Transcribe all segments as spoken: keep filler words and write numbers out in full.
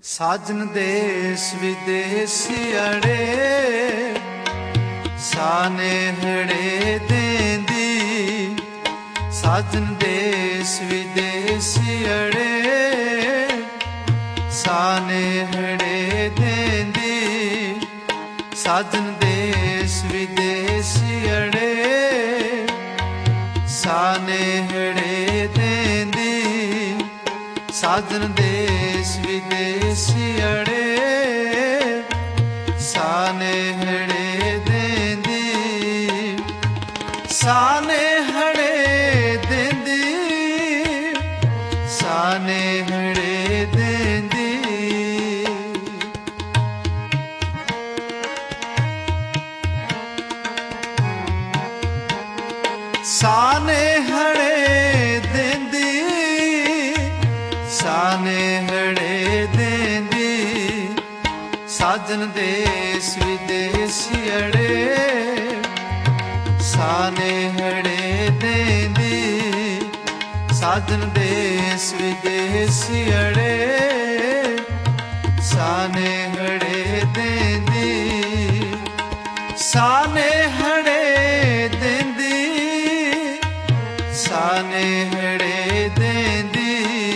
ਸਾਜਨ ਦੇਸ ਵਿਦੇਸ ਅੜੇ ਸਾਨੇਹੜੇ ਦੇਂਦੀ। ਸਾਜਨ ਦੇਸ ਵਿਦੇਸ ਅੜੇ ਸਾਨੇਹੜੇ ਦੇਂਦੀ। ਸਾਜਨ ਦੇਸ ਵਿਦੇਸ ਅੜੇ ਸਾਨੇਹੜੇ ਦੇਂਦੀ। ਸਾਜਨ ਦੇਸ ਵਿਦੇਸ ਅੜੇ ਸਾਨੇਹੜੇ ਦੇਂਦੀ। ਸਾਨੇਹੜੇ ਦੇਂਦੀ ਸਾਨੇਹੜੇ ਦੇਂਦੀ। ਸਾਨੇਹੜੇ ਦੇਂਦੀ ਸਾਨੇਹੜੇ ਦੇਂਦੀ। ਸਾਜਨ ਦੇਸ ਵਿਦੇਸ ਅੜੇ ਸਾਨੇਹੜੇ ਦੇਂਦੀ। ਸਾਜਨ ਦੇਸ ਵਿਦੇਸ ਅੜੇ ਸਾਨੇਹੜੇ ਦੇਂਦੀ। ਸਾਨੇਹੜੇ ਦੇਂਦੀ ਸਾਨੇਹੜੇ ਦੇਂਦੀ।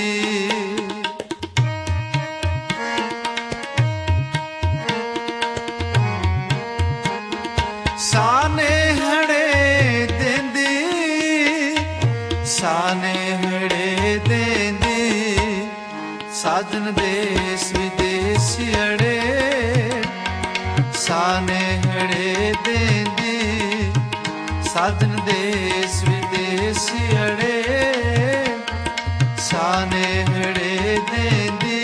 ਸਾਨੇਹੜੇ ਦੇਂਦੀ ਸਾਨੇਹੜੇ ਦੇਂਦੀ। ਸਾਜਨ ਦੇਸ ਵਿਦੇਸ ਅੜੇ ਸਾਨੇਹੜੇ ਦੇਂਦੀ। ਸਾਜਨ ਦੇਸ ਵਿਦੇਸ ਅੜੇ ਸਾਨੇਹੜੇ ਦੇਂਦੀ।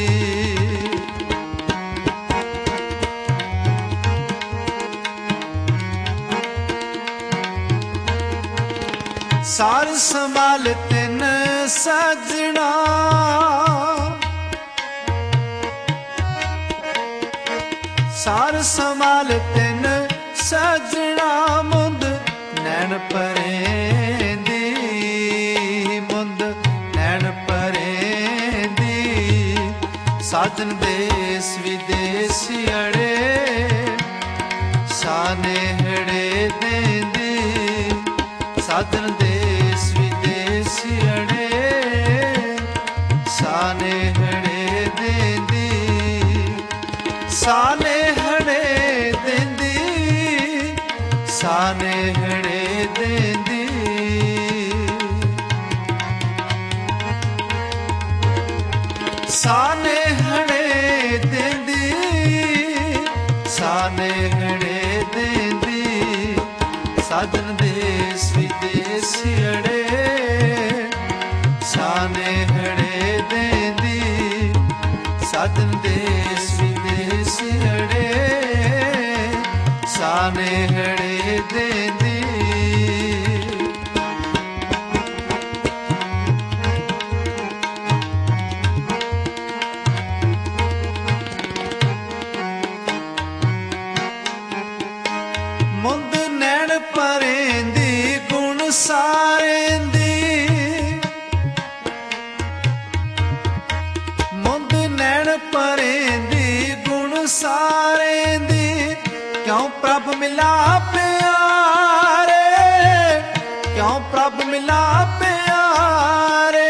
ਸਾਰ ਸੰਭਾਲ ਤਿਨ ਸਜਣਾ ਸਾਰ ਸੰਭਾਲ ਤਿਨ ਸਜਣਾ। ਮੁੰਦ ਨੈਣ ਪਰੇਂਦੀ ਮੁੰਦ ਨੈਣ ਪਰੇਂਦੀ। ਸਾਜਨ ਦੇਸ ਵਿਦੇਸ ਅੜੇ ਸਾਨੇਹੜੇ ਦੇਂਦੀ। ਸਾਜਨ ਦੇਸ ਵਿਦੇਸ ਅੜੇ ਸਾਨੇਹੜੇ ਦੇਂਦੀ। ਸਾਨੇਹੜੇ ਦੇਂਦੀ ਸਾਨੇਹੜੇ ਦੇਂਦੀ। ਸਾਨੇਹੜੇ ਦੇਂਦੀ ਸਾਨੇਹੜੇ ਦੇਂਦੀ। ਸਾਜਨ ਦੇਸ ਵਿਦੇਸ ਅੜੇ ਸਾਨੇਹੜੇ ਦੇਂਦੀ। ਸਾਜਨ ਦੇਸ ਵਿਦੇਸ ਅੜੇ ਸਾਨੇਹੜੇ ਦੇਂਦੀ। ਮੁੰਦ ਨੈਣ ਪਰੇਂਦੀ ਗੁਣ ਸਾਰੇਂਦੀ। ਮੁੰਦ ਨੈਣ ਪਰੇਂਦੀ ਗੁਣ ਸਾਰੇਂਦੀ। ਕਿਉਂ ਪ੍ਰਭ ਮਿਲਾ ਪਿਆਰੇ ਕਿਉਂ ਪ੍ਰਭ ਮਿਲਾ ਪਿਆਰੇ।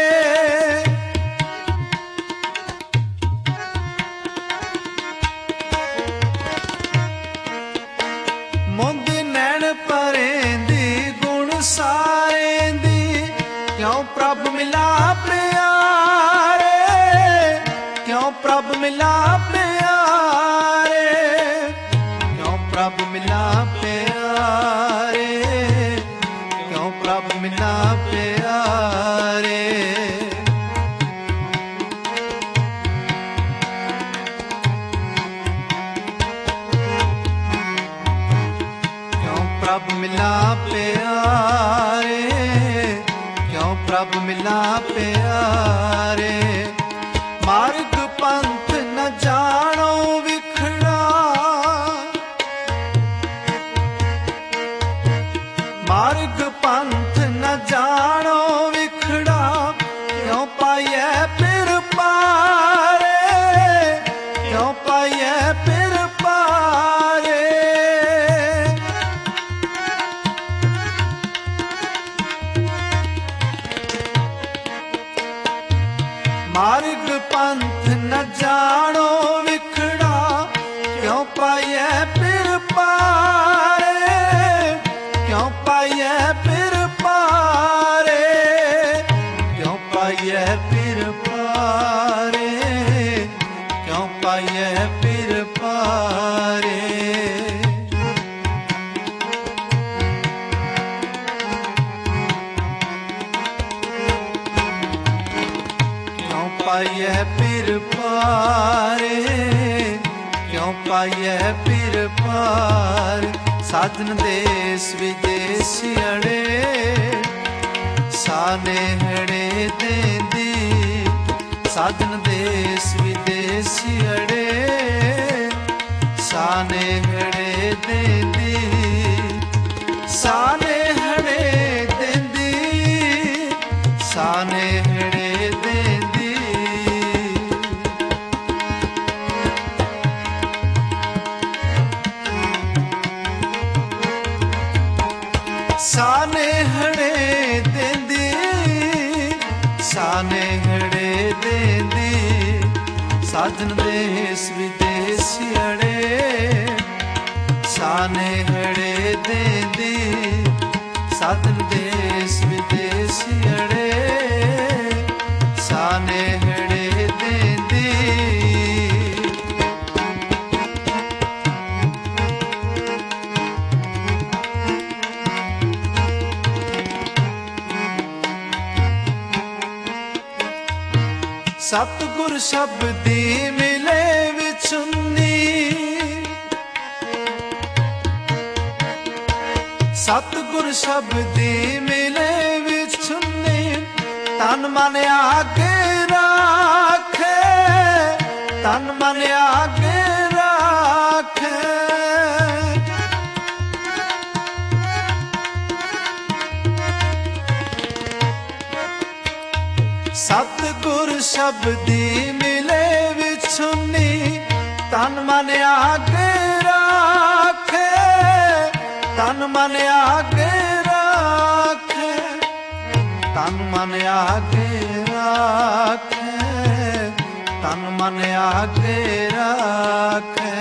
ਮੁੰਦ ਨੈਣ ਪਰੇਂਦੀ ਗੁਣ ਸਾਰੇਂਦੀ। ਕਿਉਂ ਪ੍ਰਭ ਮਿਲਾ ਪਿਆਰੇ ਕਿਉਂ ਪ੍ਰਭ ਮਿਲਾ ਪਿਆਰੇ। ਕਿਉਂ ਪ੍ਰਭ ਮਿਲਾ ਪਿਆਰੇ ਕਿਉਂ ਪ੍ਰਭ ਮਿਲਾ ਪਿਆਰੇ। ਪ੍ਰਭ ਮਿਲਾ ਪਿਆਰੇ ਕਿਉਂ ਪ੍ਰਭ ਮਿਲਾ ਪਿਆਰੇ। ਮਾਰਗ ਪੰਥ ਨ ਜਾਣੋ ਵਿਖੜਾ ਮਾਰਗ ਪੰਥ ਨ ਜਾਣੋ ਵਿਖੜਾ। ਕਿਉਂ ਪਾਈਐ ਪਿਰ ਪਾਰੇ द्वारे, क्यों पाइए पिर पार। साधन देश विदेश अड़े, सानेहड़े देंदी। साधन देश विदेश अड़े, सानेहड़े देंदी। सानेहड़े देंदी, सानेहड़े देंदी। सानेहड़े देंदी, सानेहड़े देंदी। साधन देश विदेश अड़े, सानेहड़े देंदी। साधन देश विदेश अड़े, सानेहड़े देंदी। सतगुर शब्दी मिले विचुन्नी, सतगुर शब्दी मिले विचुन्नी। तन मन आगे राखे, तन मन आगे राखे। सतगुर शब्दी मिले विचुन्नी, तन मन आगे राखे। तन मन आगे राखे, तन मन आगे राखे। तन मन आगे राखे।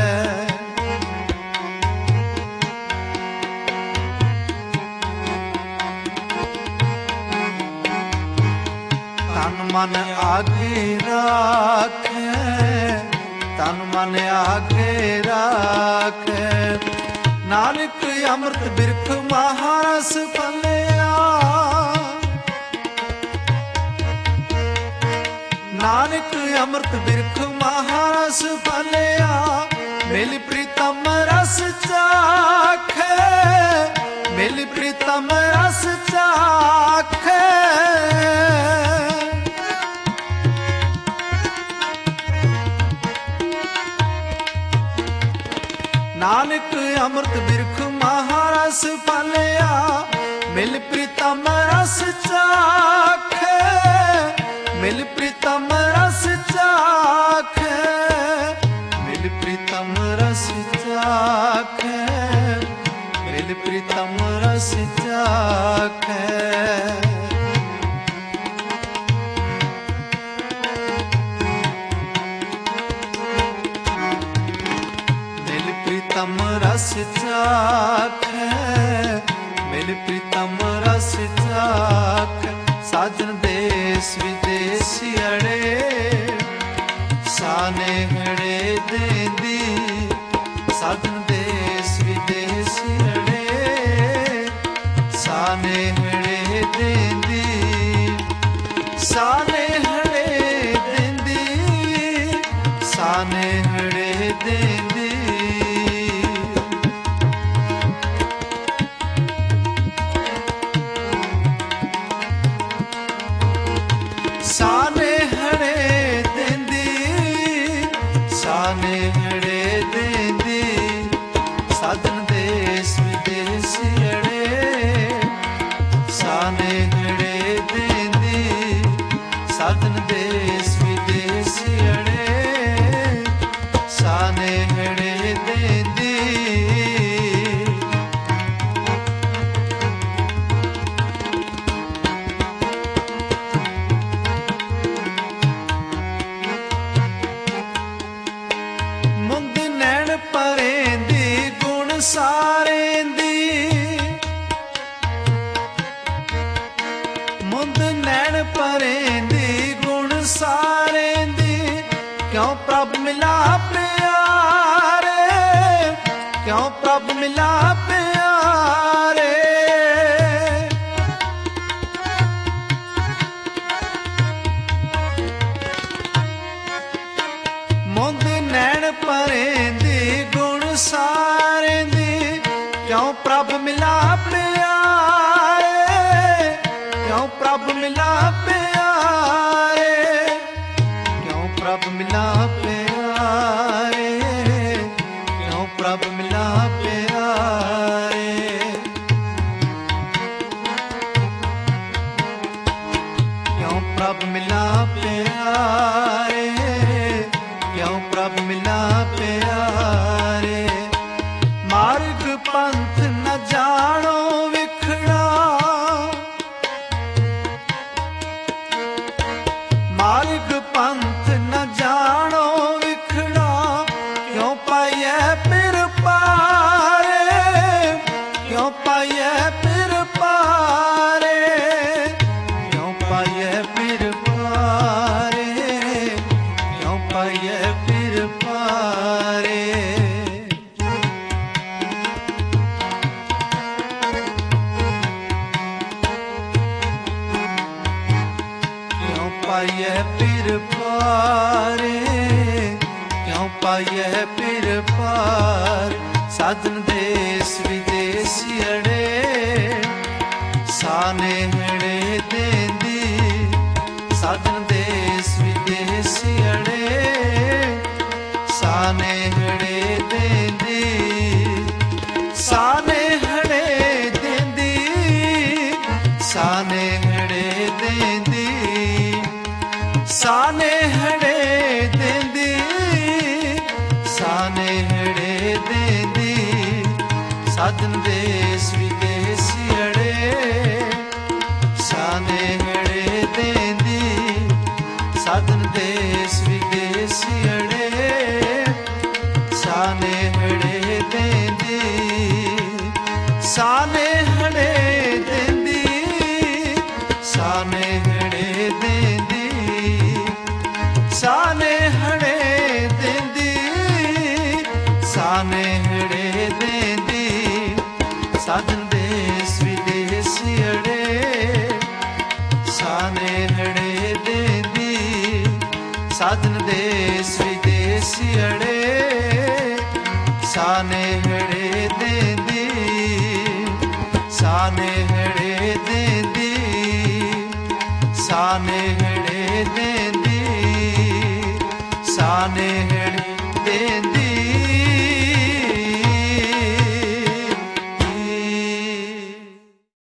तन मन आगे राखे, तन मन आगे राखे। नानक अमृत बिरख महारस पलिया, नानक अमृत बिरख महारस पलिया। मिल प्रीतम रस चाखे, मिल प्रीतम रस चाखे। नानक अमृत बिरख महारस पलिया। मिल प्रीतम रस चाखे, मिल प्रीतम रस चाखे। मिल प्रीतम रस चाखे, मिल प्रीतम रस चाखे। प्रीतम रस चाखे, मिल प्रीतम रस चाखे। साजन देश विदेश अड़े, सानेहड़े देंदी। साजन देश विदेश अड़े, सानेहड़े देंदी। सानेहड़े देंदी, सानेहड़े देंदी। सानेहड़े देंदी, सानेहड़े देंदी। साधन देश विदेश अड़े, सानेहड़े देंदी। साधन देश विदेश अड़े, सानेहड़े देंदी। परेंदी गुण सारेंदी, मुंद नैन परेंदी गुण सारेंदी। क्यों प्रभ मिला प्यारे, क्यों प्रभ मिला प्यारे। प्यारे, क्यों प्रभ मिला प्यारे। क्यों प्रभ मिला प्यारे, क्यों प्रभ मिला प्यारे। मार्ग पंथ न जानो विखड़ा, मार्ग पंथ न जानो विखड़ा, क्यों पाइए पिर पारे, क्यों पाइए पिर पारे, क्यों पाइए पिर पारे, क्यों पाइए पिर पारे। पाइए पिर पारे, क्यों पाइए पिर पार। साधन देश विदेश अड़े, सानेहड़े देंदी। साधन देश विदेश अड़े, सानेहड़े देंदी। सानेहड़े देंदी, सानेहड़े देंदी। सानेहड़े देंदी, सानेहड़े देंदी। साधन देश विदेश अड़े, सानेहड़े देंदी। साधन देश विदेश अड़े, सानेहड़े देंदी। सानेहड़े देंदी, सानेहड़े देंदी। सानेहड़े देंदी, सानेहड़े देंदी। साधन देश विदेश अड़े, सानेहड़े देंदी। साधन देश विदेश अड़े, सानेहड़े देंदी। सानेहड़े देंदी, सानेहड़े देंदी। सानेहड़े देंदी।